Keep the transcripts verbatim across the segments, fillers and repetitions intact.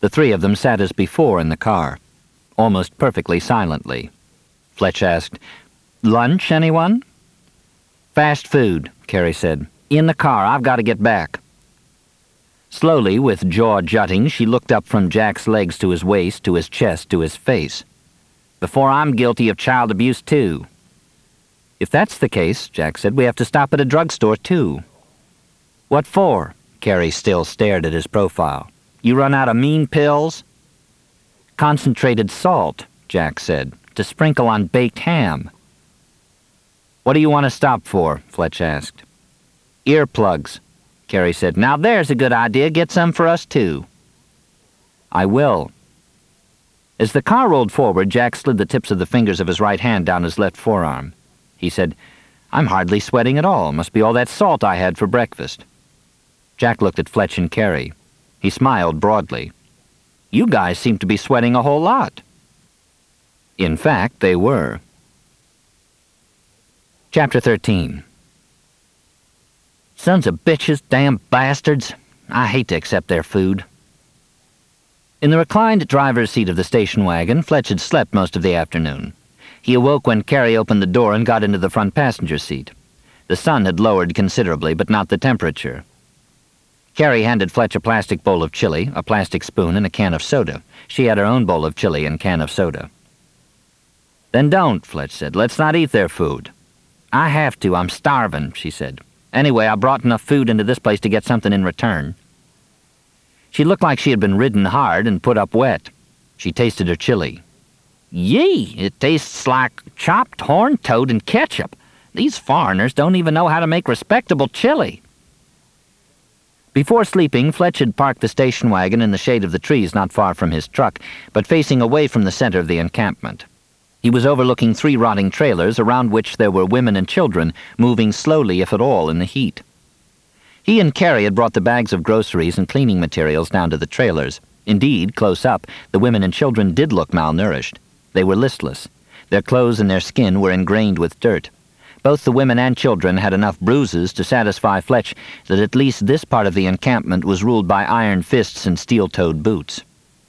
The three of them sat as before in the car, almost perfectly silently. Fletch asked, "Lunch, anyone?" "Fast food," Carrie said. "In the car. I've got to get back." Slowly, with jaw jutting, she looked up from Jack's legs to his waist, to his chest, to his face. "Before I'm guilty of child abuse, too." "If that's the case," Jack said, "we have to stop at a drugstore, too." "What for?" Carrie still stared at his profile. "You run out of mean pills?" "Concentrated salt," Jack said, "to sprinkle on baked ham." "What do you want to stop for?" Fletch asked. "Earplugs," Carrie said. "Now there's a good idea. Get some for us, too." "I will." As the car rolled forward, Jack slid the tips of the fingers of his right hand down his left forearm. He said, "I'm hardly sweating at all. Must be all that salt I had for breakfast." Jack looked at Fletch and Carrie. He smiled broadly. "You guys seem to be sweating a whole lot." In fact, they were. Chapter thirteen. "Sons of bitches, damn bastards. I hate to accept their food." In the reclined driver's seat of the station wagon, Fletch had slept most of the afternoon. He awoke when Carrie opened the door and got into the front passenger seat. The sun had lowered considerably, but not the temperature. Carrie handed Fletch a plastic bowl of chili, a plastic spoon, and a can of soda. She had her own bowl of chili and can of soda. "Then don't," Fletch said. "Let's not eat their food." "I have to. I'm starving," she said. "Anyway, I brought enough food into this place to get something in return." She looked like she had been ridden hard and put up wet. She tasted her chili. "Yee! It tastes like chopped horned toad and ketchup. These foreigners don't even know how to make respectable chili." Before sleeping, Fletch had parked the station wagon in the shade of the trees not far from his truck, but facing away from the center of the encampment. He was overlooking three rotting trailers, around which there were women and children, moving slowly, if at all, in the heat. He and Carrie had brought the bags of groceries and cleaning materials down to the trailers. Indeed, close up, the women and children did look malnourished. They were listless. Their clothes and their skin were ingrained with dirt. Both the women and children had enough bruises to satisfy Fletch that at least this part of the encampment was ruled by iron fists and steel-toed boots.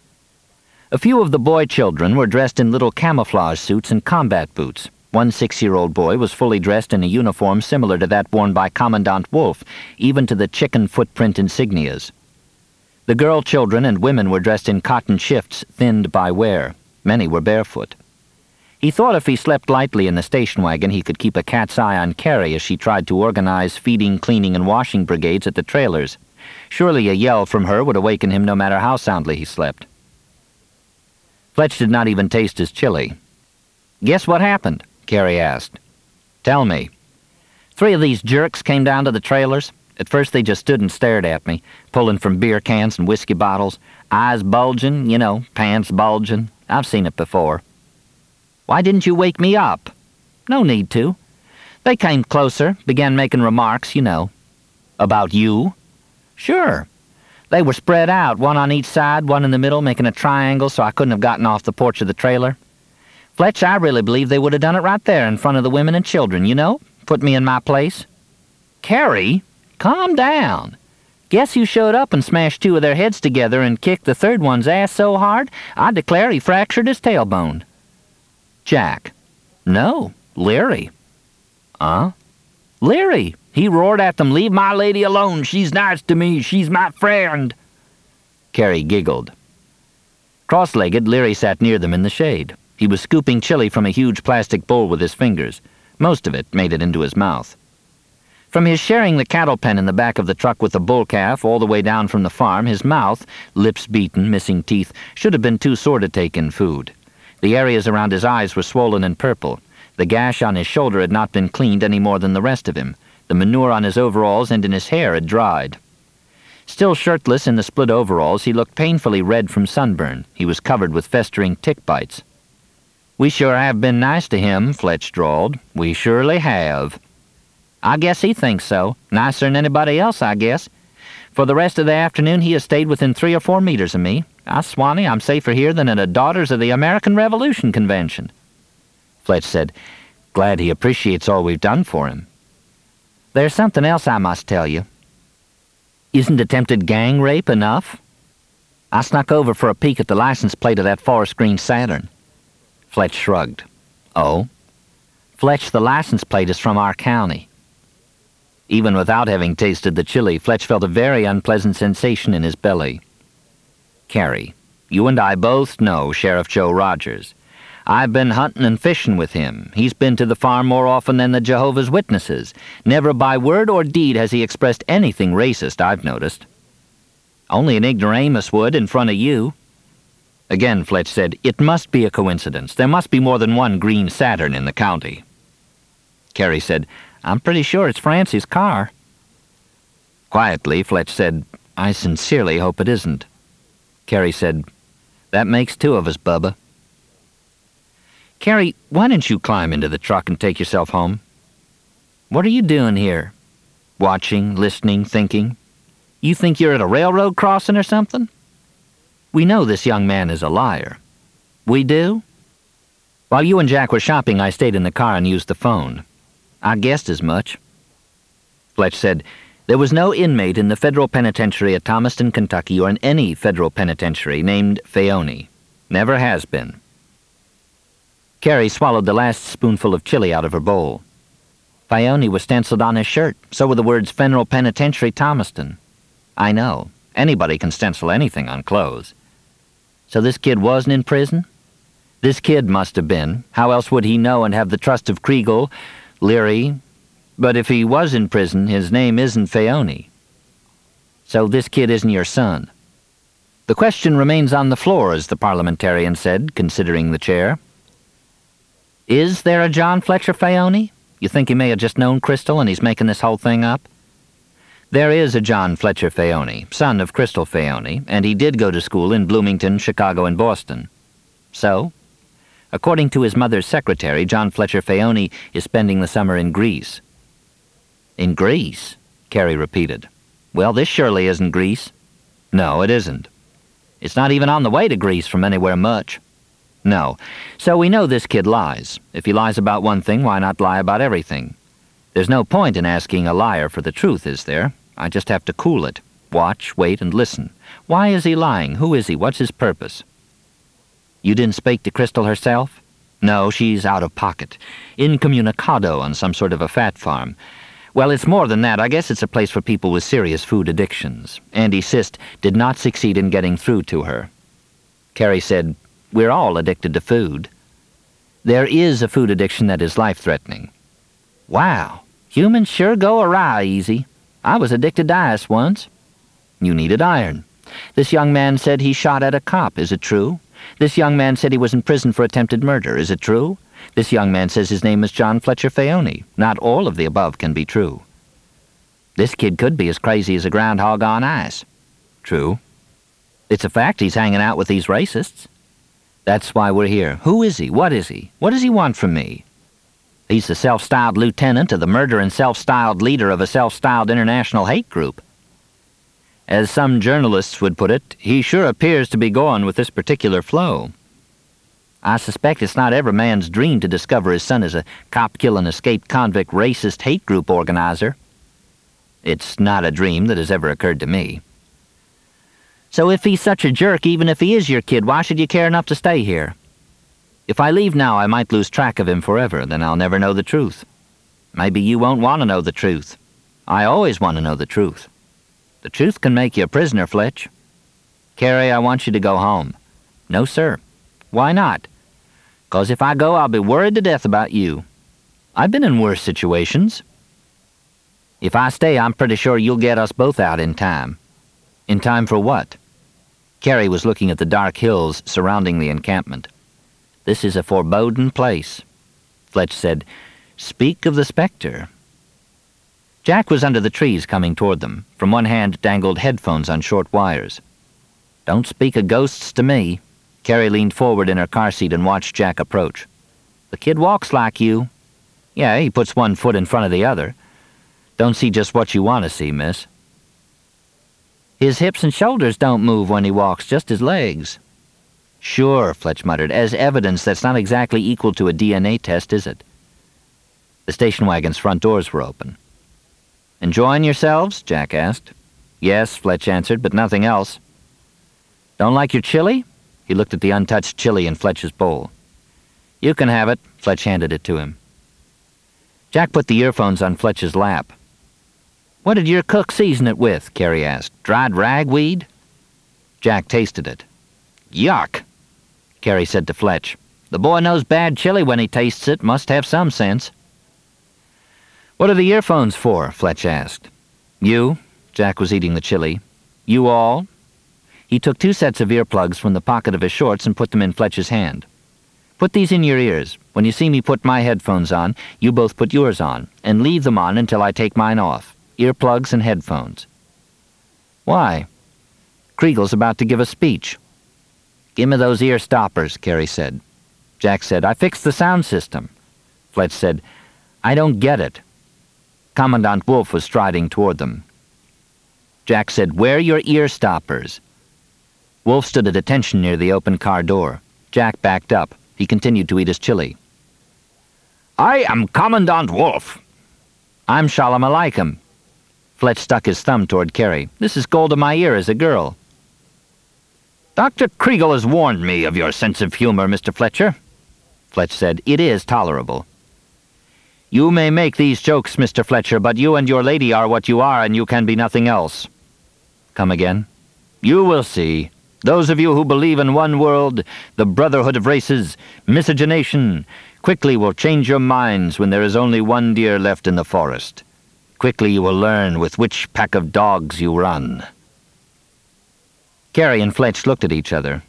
A few of the boy children were dressed in little camouflage suits and combat boots. One six-year-old boy was fully dressed in a uniform similar to that worn by Commandant Wolfe, even to the chicken footprint insignias. The girl children and women were dressed in cotton shifts thinned by wear. Many were barefoot. He thought if he slept lightly in the station wagon he could keep a cat's eye on Carrie as she tried to organize feeding, cleaning, and washing brigades at the trailers. Surely a yell from her would awaken him no matter how soundly he slept. Fletch did not even taste his chili. "Guess what happened?" Carrie asked. "Tell me." "Three of these jerks came down to the trailers. At first they just stood and stared at me, pulling from beer cans and whiskey bottles, eyes bulging, you know, pants bulging. I've seen it before." "Why didn't you wake me up?" "No need to. They came closer, began making remarks, you know." "About you?" "Sure. They were spread out, one on each side, one in the middle, making a triangle so I couldn't have gotten off the porch of the trailer. Fletch, I really believe they would have done it right there in front of the women and children, you know? Put me in my place." "Carrie, calm down. Guess who showed up and smashed two of their heads together and kicked the third one's ass so hard, I declare he fractured his tailbone." "Jack." "No, Leary." "Huh?" "Leary. He roared at them, 'Leave my lady alone. She's nice to me. She's my friend.'" Carrie giggled. Cross-legged, Leary sat near them in the shade. He was scooping chili from a huge plastic bowl with his fingers. Most of it made it into his mouth. From his sharing the cattle pen in the back of the truck with the bull calf all the way down from the farm, his mouth, lips beaten, missing teeth, should have been too sore to take in food. The areas around his eyes were swollen and purple. The gash on his shoulder had not been cleaned any more than the rest of him. The manure on his overalls and in his hair had dried. Still shirtless in the split overalls, he looked painfully red from sunburn. He was covered with festering tick bites. "We sure have been nice to him," Fletch drawled. "We surely have." "I guess he thinks so. Nicer than anybody else, I guess. For the rest of the afternoon he has stayed within three or four meters of me. I swanny, I'm safer here than at a Daughters of the American Revolution convention." Fletch said, "Glad he appreciates all we've done for him." "There's something else I must tell you." "Isn't attempted gang rape enough?" I snuck over for a peek at the license plate of that forest green Saturn. Fletch shrugged. Oh? Fletch, the license plate is from our county. Even without having tasted the chili, Fletch felt a very unpleasant sensation in his belly. Carrie, you and I both know Sheriff Joe Rogers. I've been hunting and fishing with him. He's been to the farm more often than the Jehovah's Witnesses. Never by word or deed has he expressed anything racist, I've noticed. Only an ignoramus would in front of you. Again, Fletch said, it must be a coincidence. There must be more than one green Saturn in the county. Carrie said, I'm pretty sure it's Francie's car. Quietly, Fletch said, I sincerely hope it isn't. Carrie said, that makes two of us, Bubba. Carrie, why don't you climb into the truck and take yourself home? What are you doing here? Watching, listening, thinking? You think you're at a railroad crossing or something? We know this young man is a liar. We do? While you and Jack were shopping, I stayed in the car and used the phone. I guessed as much. Fletch said, there was no inmate in the federal penitentiary at Thomaston, Kentucky, or in any federal penitentiary named Fayoni. Never has been. Carrie swallowed the last spoonful of chili out of her bowl. Fayoni was stenciled on his shirt. So were the words Federal Penitentiary, Thomaston. I know. Anybody can stencil anything on clothes. So this kid wasn't in prison? This kid must have been. How else would he know and have the trust of Kriegel, Leary? But if he was in prison, his name isn't Fayoni. So this kid isn't your son. The question remains on the floor, as the parliamentarian said, considering the chair. Is there a John Fletcher Fayoni? You think he may have just known Crystal and he's making this whole thing up? There is a John Fletcher Fayoni, son of Crystal Fayoni, and he did go to school in Bloomington, Chicago, and Boston. So? According to his mother's secretary, John Fletcher Fayoni is spending the summer in Greece. In Greece? Carrie repeated. Well, this surely isn't Greece. No, it isn't. It's not even on the way to Greece from anywhere much. No. So we know this kid lies. If he lies about one thing, why not lie about everything? There's no point in asking a liar for the truth, is there? I just have to cool it. Watch, wait, and listen. Why is he lying? Who is he? What's his purpose? You didn't speak to Crystal herself? No, she's out of pocket. Incommunicado on some sort of a fat farm. Well, it's more than that. I guess it's a place for people with serious food addictions. Andy Sist did not succeed in getting through to her. Carrie said, we're all addicted to food. There is a food addiction that is life-threatening. Wow, humans sure go awry easy. I was addicted to ice once. You needed iron. This young man said he shot at a cop. Is it true? This young man said he was in prison for attempted murder. Is it true? This young man says his name is John Fletcher Fayoni. Not all of the above can be true. This kid could be as crazy as a groundhog on ice. True. It's a fact he's hanging out with these racists. That's why we're here. Who is he? What is he? What does he want from me? He's the self-styled lieutenant of the murder and self-styled leader of a self-styled international hate group. As some journalists would put it, he sure appears to be going with this particular flow. I suspect it's not every man's dream to discover his son is a cop-killing, escaped convict, racist hate group organizer. It's not a dream that has ever occurred to me. So if he's such a jerk, even if he is your kid, why should you care enough to stay here? If I leave now, I might lose track of him forever, then I'll never know the truth. Maybe you won't want to know the truth. I always want to know the truth. The truth can make you a prisoner, Fletch. Carrie, I want you to go home. No, sir. Why not? 'Cause if I go, I'll be worried to death about you. I've been in worse situations. If I stay, I'm pretty sure you'll get us both out in time. In time for what? Carrie was looking at the dark hills surrounding the encampment. This is a foreboding place. Fletch said, speak of the specter. Jack was under the trees coming toward them. From one hand dangled headphones on short wires. Don't speak of ghosts to me. Carrie leaned forward in her car seat and watched Jack approach. The kid walks like you. Yeah, he puts one foot in front of the other. Don't see just what you want to see, miss. His hips and shoulders don't move when he walks, just his legs. Sure, Fletch muttered, as evidence that's not exactly equal to a D N A test, is it? The station wagon's front doors were open. Enjoying yourselves? Jack asked. Yes, Fletch answered, but nothing else. Don't like your chili? He looked at the untouched chili in Fletch's bowl. You can have it. Fletch handed it to him. Jack put the earphones on Fletch's lap. What did your cook season it with? Carrie asked. Dried ragweed? Jack tasted it. Yuck, Carrie said to Fletch. The boy knows bad chili when he tastes it. Must have some sense. What are the earphones for? Fletch asked. You? Jack was eating the chili. You all? He took two sets of earplugs from the pocket of his shorts and put them in Fletch's hand. Put these in your ears. When you see me put my headphones on, you both put yours on, and leave them on until I take mine off. Earplugs and headphones. Why? Kriegel's about to give a speech. Give me those ear stoppers, Carrie said. Jack said, I fixed the sound system. Fletch said, I don't get it. Commandant Wolf was striding toward them. Jack said, wear your ear stoppers. Wolf stood at attention near the open car door. Jack backed up. He continued to eat his chili. I am Commandant Wolf. I'm Shalom Aleichem. Fletch stuck his thumb toward Carrie. This is gold in my ear as a girl. Doctor Kriegel has warned me of your sense of humor, Mister Fletcher. Fletch said, it is tolerable. You may make these jokes, Mister Fletcher, but you and your lady are what you are, and you can be nothing else. Come again. You will see. Those of you who believe in one world, the brotherhood of races, miscegenation, quickly will change your minds when there is only one deer left in the forest. Quickly you will learn with which pack of dogs you run. Carrie and Fletch looked at each other.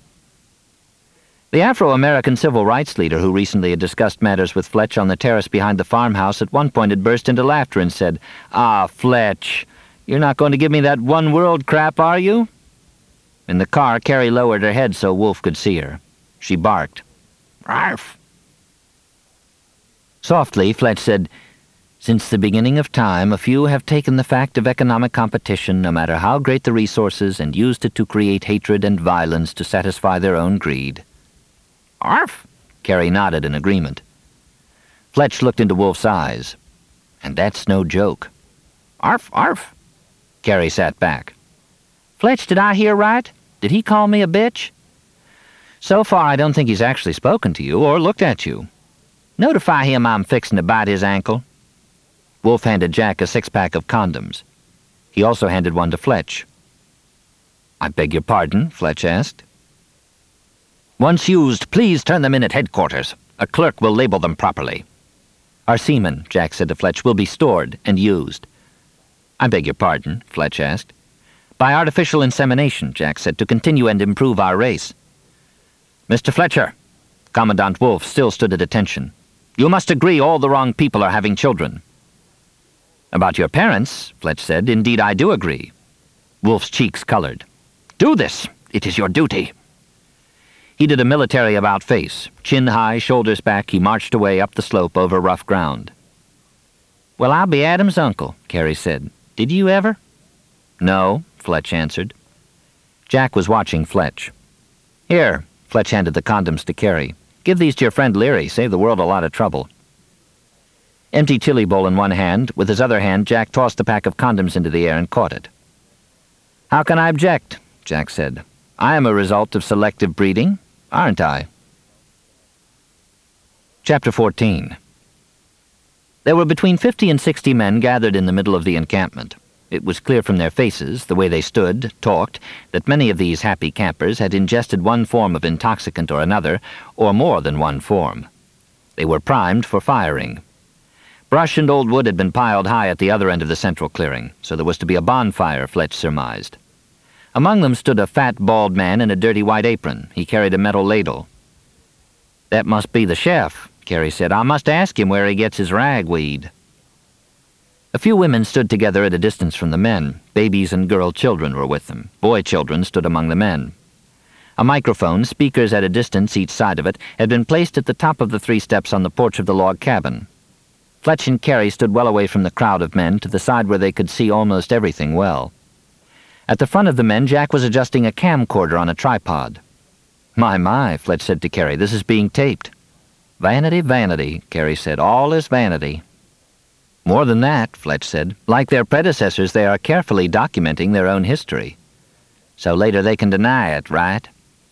The Afro-American civil rights leader who recently had discussed matters with Fletch on the terrace behind the farmhouse at one point had burst into laughter and said, Ah, Fletch, you're not going to give me that one world crap, are you? In the car, Carrie lowered her head so Wolf could see her. She barked. Arf! Softly, Fletch said, Since the beginning of time, a few have taken the fact of economic competition, no matter how great the resources, and used it to create hatred and violence to satisfy their own greed. Arf! Carrie nodded in agreement. Fletch looked into Wolf's eyes. And that's no joke. Arf, arf! Carrie sat back. Fletch, did I hear right? Did he call me a bitch? So far, I don't think he's actually spoken to you or looked at you. Notify him I'm fixing to bite his ankle. Wolf handed Jack a six-pack of condoms. He also handed one to Fletch. I beg your pardon, Fletch asked. Once used, please turn them in at headquarters. A clerk will label them properly. Our semen, Jack said to Fletch, will be stored and used. I beg your pardon, Fletch asked. By artificial insemination, Jack said, to continue and improve our race. Mister Fletcher, Commandant Wolf still stood at attention. You must agree all the wrong people are having children. About your parents, Fletch said, indeed I do agree. Wolf's cheeks colored. Do this. It is your duty. He did a military about-face. Chin high, shoulders back, he marched away up the slope over rough ground. Well, I'll be Adam's uncle, Carrie said. Did you ever? No, Fletch answered. Jack was watching Fletch. Here, Fletch handed the condoms to Carrie. Give these to your friend Leary. Save the world a lot of trouble. Empty chili bowl in one hand, with his other hand, Jack tossed the pack of condoms into the air and caught it. How can I object? Jack said. I am a result of selective breeding, aren't I? Chapter fourteen. There were between fifty and sixty men gathered in the middle of the encampment. It was clear from their faces, the way they stood, talked, that many of these happy campers had ingested one form of intoxicant or another, or more than one form. They were primed for firing. Brush and old wood had been piled high at the other end of the central clearing, so there was to be a bonfire, Fletch surmised. Among them stood a fat, bald man in a dirty white apron. He carried a metal ladle. That must be the chef, Carrie said. I must ask him where he gets his ragweed. A few women stood together at a distance from the men. Babies and girl children were with them. Boy children stood among the men. A microphone, speakers at a distance each side of it, had been placed at the top of the three steps on the porch of the log cabin. Fletch and Carrie stood well away from the crowd of men to the side where they could see almost everything well. At the front of the men, Jack was adjusting a camcorder on a tripod. My, my, Fletch said to Carrie, this is being taped. Vanity, vanity, Carrie said. All is vanity. More than that, Fletch said. Like their predecessors, they are carefully documenting their own history. So later they can deny it, right?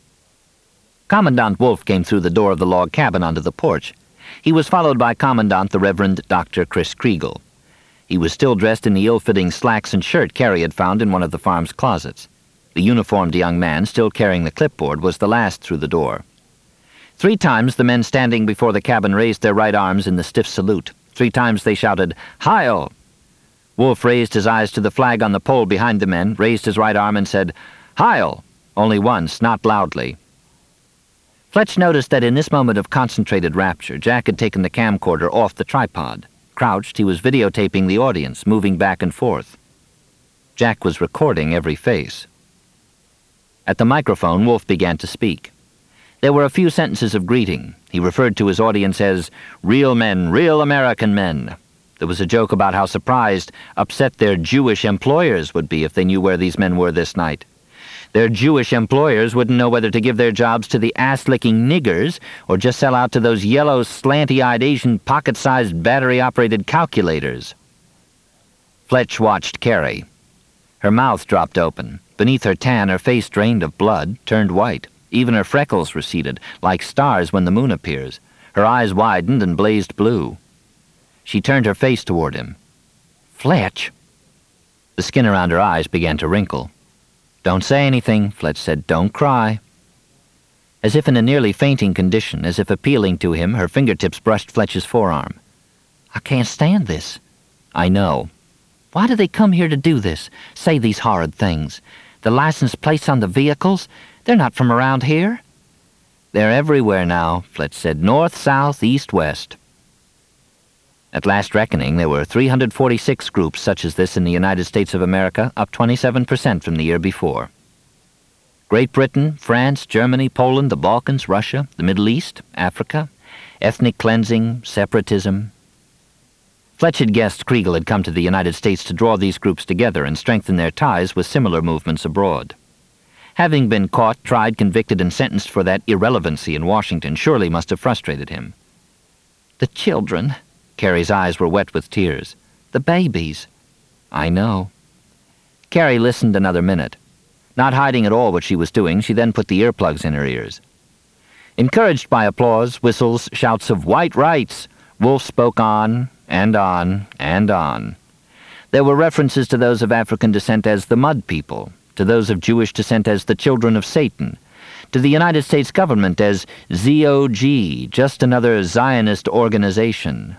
Commandant Wolf came through the door of the log cabin onto the porch. He was followed by Commandant the Reverend Doctor Chris Kriegel. He was still dressed in the ill-fitting slacks and shirt Carrie had found in one of the farm's closets. The uniformed young man, still carrying the clipboard, was the last through the door. Three times the men standing before the cabin raised their right arms in the stiff salute. Three times they shouted, "Heil!" Wolf raised his eyes to the flag on the pole behind the men, raised his right arm and said, "Heil!" only once, not loudly. Fletch noticed that in this moment of concentrated rapture, Jack had taken the camcorder off the tripod. Crouched, he was videotaping the audience, moving back and forth. Jack was recording every face. At the microphone, Wolf began to speak. There were a few sentences of greeting. He referred to his audience as real men, real American men. There was a joke about how surprised, upset their Jewish employers would be if they knew where these men were this night. Their Jewish employers wouldn't know whether to give their jobs to the ass-licking niggers or just sell out to those yellow, slanty-eyed Asian pocket-sized battery-operated calculators. Fletch watched Carrie. Her mouth dropped open. Beneath her tan, her face drained of blood, turned white. Even her freckles receded, like stars when the moon appears. Her eyes widened and blazed blue. She turned her face toward him. "Fletch!" The skin around her eyes began to wrinkle. "Don't say anything," Fletch said. "Don't cry." As if in a nearly fainting condition, as if appealing to him, her fingertips brushed Fletch's forearm. "I can't stand this." "I know." "Why do they come here to do this? Say these horrid things? The license plates on the vehicles? They're not from around here." "They're everywhere now," Fletch said. "North, south, east, west." At last reckoning, there were three hundred forty-six groups such as this in the United States of America, up twenty-seven percent from the year before. Great Britain, France, Germany, Poland, the Balkans, Russia, the Middle East, Africa, ethnic cleansing, separatism. Fletch had guessed Kriegel had come to the United States to draw these groups together and strengthen their ties with similar movements abroad. Having been caught, tried, convicted, and sentenced for that irrelevancy in Washington surely must have frustrated him. "The children," Carrie's eyes were wet with tears. "The babies." "I know." Carrie listened another minute. Not hiding at all what she was doing, she then put the earplugs in her ears. Encouraged by applause, whistles, shouts of "White rights," Wolf spoke on, and on, and on. There were references to those of African descent as the Mud People, to those of Jewish descent as the Children of Satan, to the United States government as Z O G, just another Zionist organization.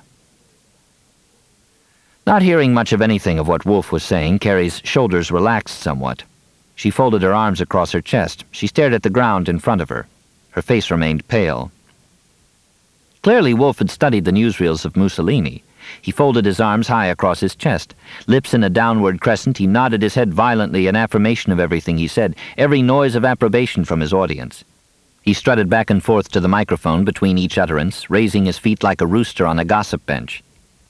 Not hearing much of anything of what Wolf was saying, Carrie's shoulders relaxed somewhat. She folded her arms across her chest. She stared at the ground in front of her. Her face remained pale. Clearly Wolf had studied the newsreels of Mussolini. He folded his arms high across his chest. Lips in a downward crescent, he nodded his head violently in affirmation of everything he said, every noise of approbation from his audience. He strutted back and forth to the microphone between each utterance, raising his feet like a rooster on a gossip bench.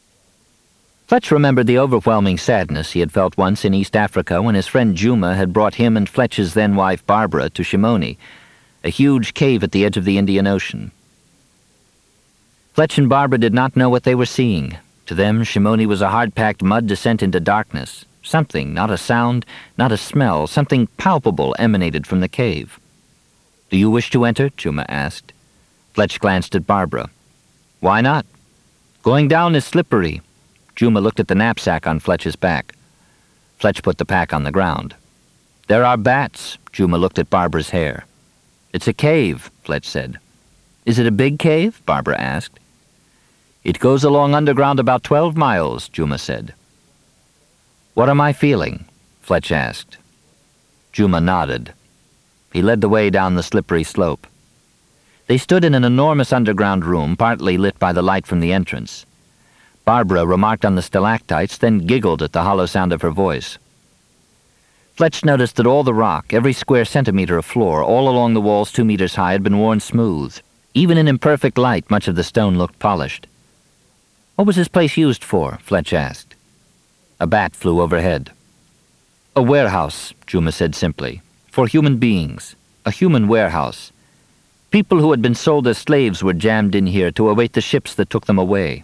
Fletch remembered the overwhelming sadness he had felt once in East Africa when his friend Juma had brought him and Fletch's then-wife Barbara to Shimoni, a huge cave at the edge of the Indian Ocean. Fletch and Barbara did not know what they were seeing. To them, Shimoni was a hard-packed mud descent into darkness. Something, not a sound, not a smell, something palpable emanated from the cave. "Do you wish to enter?" Juma asked. Fletch glanced at Barbara. "Why not? Going down is slippery." Juma looked at the knapsack on Fletch's back. Fletch put the pack on the ground. "There are bats." Juma looked at Barbara's hair. "It's a cave," Fletch said. "Is it a big cave?" Barbara asked. "It goes along underground about twelve miles, Juma said. "What am I feeling?" Fletch asked. Juma nodded. He led the way down the slippery slope. They stood in an enormous underground room, partly lit by the light from the entrance. Barbara remarked on the stalactites, then giggled at the hollow sound of her voice. Fletch noticed that all the rock, every square centimeter of floor, all along the walls two meters high, had been worn smooth. Even in imperfect light, much of the stone looked polished. "What was this place used for?" Fletch asked. A bat flew overhead. "A warehouse," Juma said simply. "For human beings. A human warehouse. People who had been sold as slaves were jammed in here to await the ships that took them away."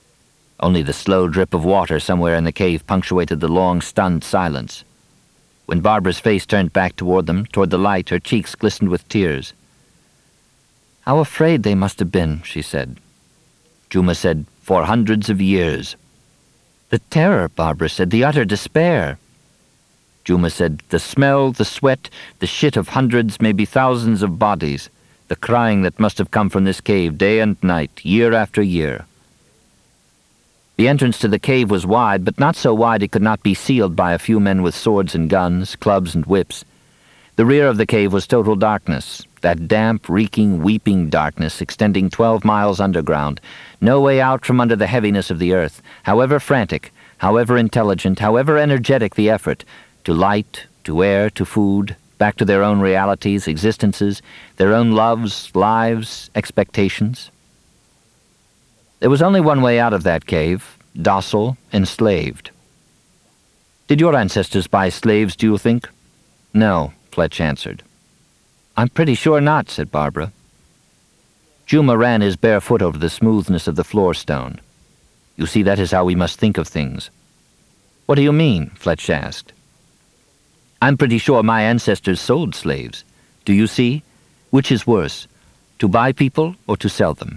Only the slow drip of water somewhere in the cave punctuated the long, stunned silence. When Barbara's face turned back toward them, toward the light, her cheeks glistened with tears. "How afraid they must have been," she said. Juma said, "For hundreds of years." "The terror," Barbara said, "the utter despair." Juma said, "The smell, the sweat, the shit of hundreds, maybe thousands of bodies, the crying that must have come from this cave day and night, year after year." The entrance to the cave was wide, but not so wide it could not be sealed by a few men with swords and guns, clubs and whips. The rear of the cave was total darkness, that damp, reeking, weeping darkness extending twelve miles underground, no way out from under the heaviness of the earth, however frantic, however intelligent, however energetic the effort, to light, to air, to food, back to their own realities, existences, their own loves, lives, expectations. There was only one way out of that cave, docile, enslaved. "Did your ancestors buy slaves, do you think?" "No," Fletch answered. "I'm pretty sure not," said Barbara. Juma ran his bare foot over the smoothness of the floor stone. "You see, that is how we must think of things." "What do you mean?" Fletch asked. "I'm pretty sure my ancestors sold slaves. Do you see? Which is worse, to buy people or to sell them?"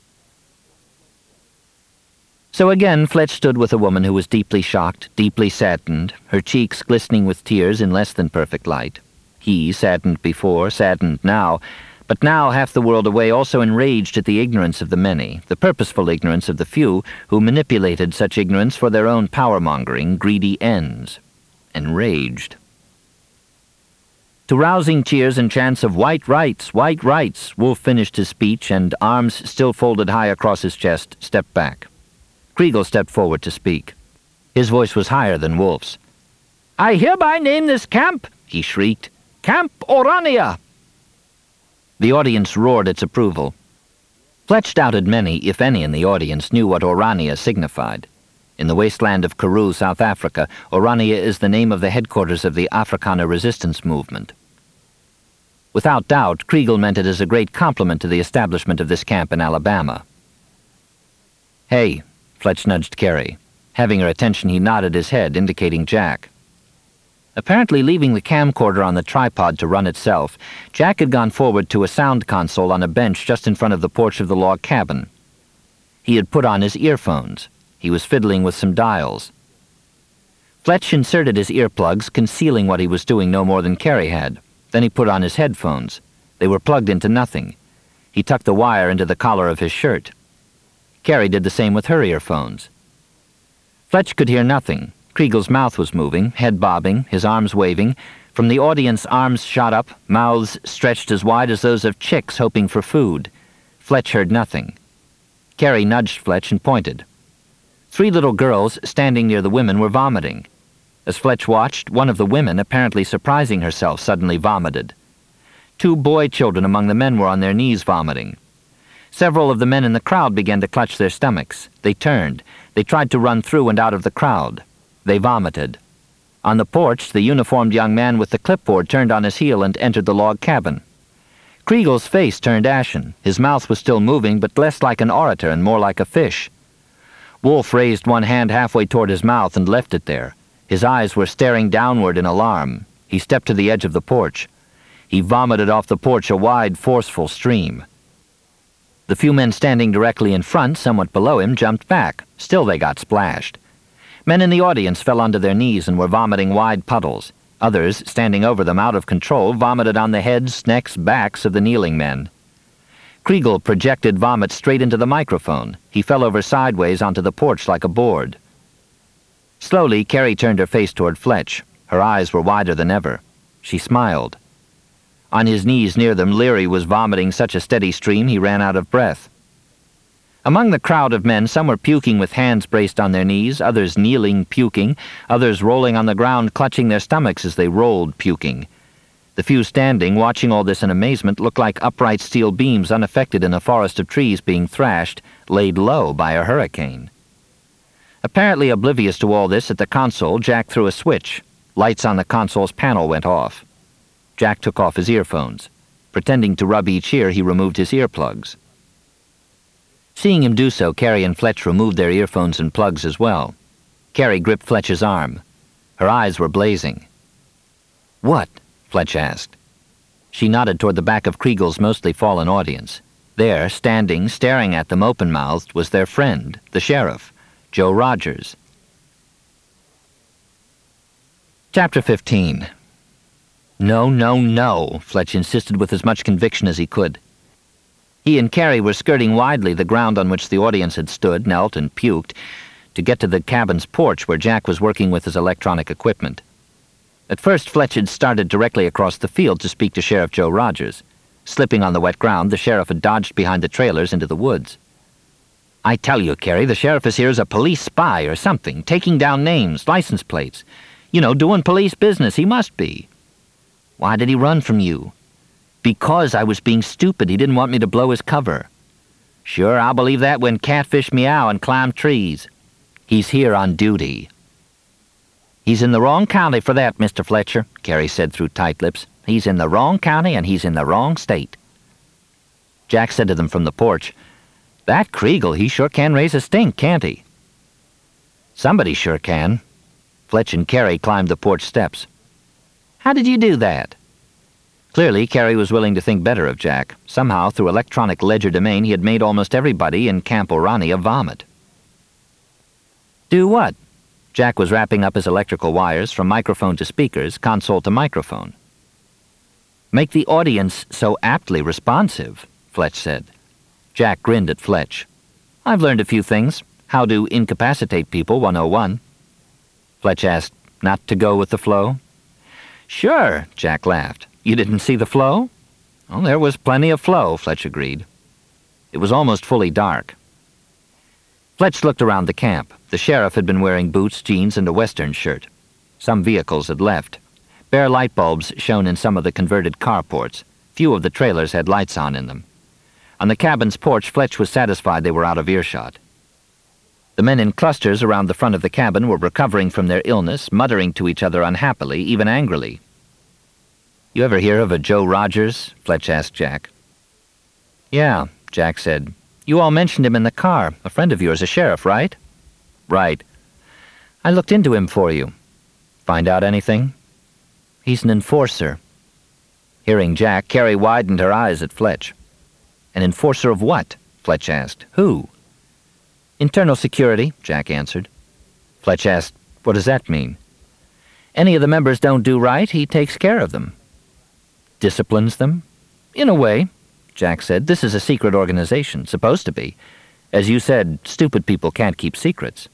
So again Fletch stood with a woman who was deeply shocked, deeply saddened, her cheeks glistening with tears in less than perfect light. He, saddened before, saddened now, but now half the world away, also enraged at the ignorance of the many, the purposeful ignorance of the few, who manipulated such ignorance for their own power-mongering, greedy ends. Enraged. To rousing cheers and chants of "White rights, white rights," Wolfe finished his speech and, arms still folded high across his chest, stepped back. Kriegel stepped forward to speak. His voice was higher than Wolfe's. "I hereby name this camp," he shrieked, "Camp Orania." The audience roared its approval. Fletch doubted many, if any, in the audience knew what Orania signified. In the wasteland of Karoo, South Africa, Orania is the name of the headquarters of the Afrikaner resistance movement. Without doubt, Kriegel meant it as a great compliment to the establishment of this camp in Alabama. "Hey," Fletch nudged Carrie. Having her attention, he nodded his head, indicating Jack. Apparently leaving the camcorder on the tripod to run itself, Jack had gone forward to a sound console on a bench just in front of the porch of the log cabin. He had put on his earphones. He was fiddling with some dials. Fletch inserted his earplugs, concealing what he was doing no more than Carrie had. Then he put on his headphones. They were plugged into nothing. He tucked the wire into the collar of his shirt. Carrie did the same with her earphones. Fletch could hear nothing. Kriegel's mouth was moving, head bobbing, his arms waving. From the audience, arms shot up, mouths stretched as wide as those of chicks hoping for food. Fletch heard nothing. Carrie nudged Fletch and pointed. Three little girls standing near the women were vomiting. As Fletch watched, one of the women, apparently surprising herself, suddenly vomited. Two boy children among the men were on their knees vomiting. Several of the men in the crowd began to clutch their stomachs. They turned. They tried to run through and out of the crowd. They vomited. On the porch, the uniformed young man with the clipboard turned on his heel and entered the log cabin. Kriegel's face turned ashen. His mouth was still moving, but less like an orator and more like a fish. Wolfe raised one hand halfway toward his mouth and left it there. His eyes were staring downward in alarm. He stepped to the edge of the porch. He vomited off the porch a wide, forceful stream. The few men standing directly in front, somewhat below him, jumped back. Still they got splashed. Men in the audience fell onto their knees and were vomiting wide puddles. Others, standing over them out of control, vomited on the heads, necks, backs of the kneeling men. Kriegel projected vomit straight into the microphone. He fell over sideways onto the porch like a board. Slowly, Carrie turned her face toward Fletch. Her eyes were wider than ever. She smiled. On his knees near them, Leary was vomiting such a steady stream he ran out of breath. Among the crowd of men, some were puking with hands braced on their knees, others kneeling, puking, others rolling on the ground, clutching their stomachs as they rolled, puking. The few standing, watching all this in amazement, looked like upright steel beams unaffected in a forest of trees being thrashed, laid low by a hurricane. Apparently oblivious to all this, at the console, Jack threw a switch. Lights on the console's panel went off. Jack took off his earphones. Pretending to rub each ear, he removed his earplugs. Seeing him do so, Carrie and Fletch removed their earphones and plugs as well. Carrie gripped Fletch's arm. Her eyes were blazing. "What?" Fletch asked. She nodded toward the back of Kriegel's mostly fallen audience. There, standing, staring at them open-mouthed, was their friend, the sheriff, Joe Rogers. Chapter fifteen. No, no, no, Fletch insisted with as much conviction as he could. He and Carrie were skirting widely the ground on which the audience had stood, knelt, and puked, to get to the cabin's porch where Jack was working with his electronic equipment. At first, Fletch had started directly across the field to speak to Sheriff Joe Rogers. Slipping on the wet ground, the sheriff had dodged behind the trailers into the woods. "I tell you, Carrie, the sheriff is here as a police spy or something, taking down names, license plates. You know, doing police business, he must be." "Why did he run from you?" "Because I was being stupid. He didn't want me to blow his cover." "Sure, I'll believe that when catfish meow and climb trees." "He's here on duty." "He's in the wrong county for that, Mister Fletcher," Carrie said through tight lips. "He's in the wrong county and he's in the wrong state." Jack said to them from the porch, "That Kriegel, he sure can raise a stink, can't he?" "Somebody sure can." Fletch and Carrie climbed the porch steps. "How did you do that?" Clearly, Carrie was willing to think better of Jack. Somehow, through electronic legerdemain, he had made almost everybody in Camp Orania vomit. "Do what?" Jack was wrapping up his electrical wires from microphone to speakers, console to microphone. "Make the audience so aptly responsive," Fletch said. Jack grinned at Fletch. "I've learned a few things. How to incapacitate people, one oh one. Fletch asked, "Not to go with the flow?" "Sure," Jack laughed. "You didn't see the flow?" "Well, there was plenty of flow," Fletch agreed. It was almost fully dark. Fletch looked around the camp. The sheriff had been wearing boots, jeans, and a western shirt. Some vehicles had left. Bare light bulbs shone in some of the converted carports. Few of the trailers had lights on in them. On the cabin's porch, Fletch was satisfied they were out of earshot. The men in clusters around the front of the cabin were recovering from their illness, muttering to each other unhappily, even angrily. "You ever hear of a Joe Rogers?" Fletch asked Jack. "Yeah," Jack said. "You all mentioned him in the car. A friend of yours, a sheriff, right?" "Right." "I looked into him for you." "Find out anything?" "He's an enforcer." Hearing Jack, Carrie widened her eyes at Fletch. "An enforcer of what?" Fletch asked. "Who?" "Internal security," Jack answered. Fletch asked, "What does that mean?" "Any of the members don't do right, he takes care of them." "Disciplines them?" "In a way," Jack said. "This is a secret organization, supposed to be. As you said, stupid people can't keep secrets."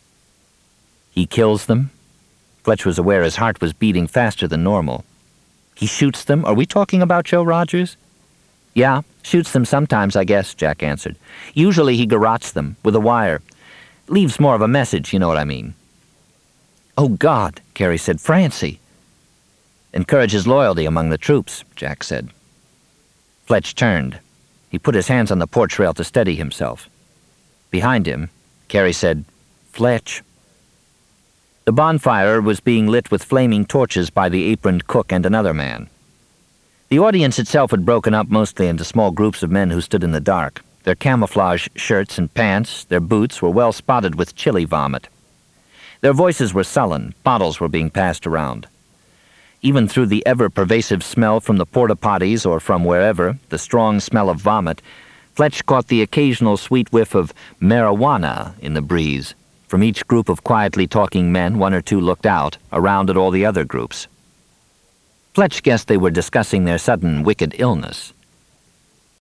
"He kills them?" Fletch was aware his heart was beating faster than normal. "He shoots them? Are we talking about Joe Rogers?" "Yeah, shoots them sometimes, I guess," Jack answered. "Usually he garrots them, with a wire. Leaves more of a message, you know what I mean." "Oh, God," Carrie said. "Francie." "Encourages loyalty among the troops," Jack said. Fletch turned. He put his hands on the porch rail to steady himself. Behind him, Carrie said, "Fletch." The bonfire was being lit with flaming torches by the aproned cook and another man. The audience itself had broken up mostly into small groups of men who stood in the dark. Their camouflage shirts and pants, their boots, were well spotted with chili vomit. Their voices were sullen. Bottles were being passed around. Even through the ever-pervasive smell from the porta-potties or from wherever, the strong smell of vomit, Fletch caught the occasional sweet whiff of marijuana in the breeze. From each group of quietly talking men, one or two looked out, around at all the other groups. Fletch guessed they were discussing their sudden wicked illness.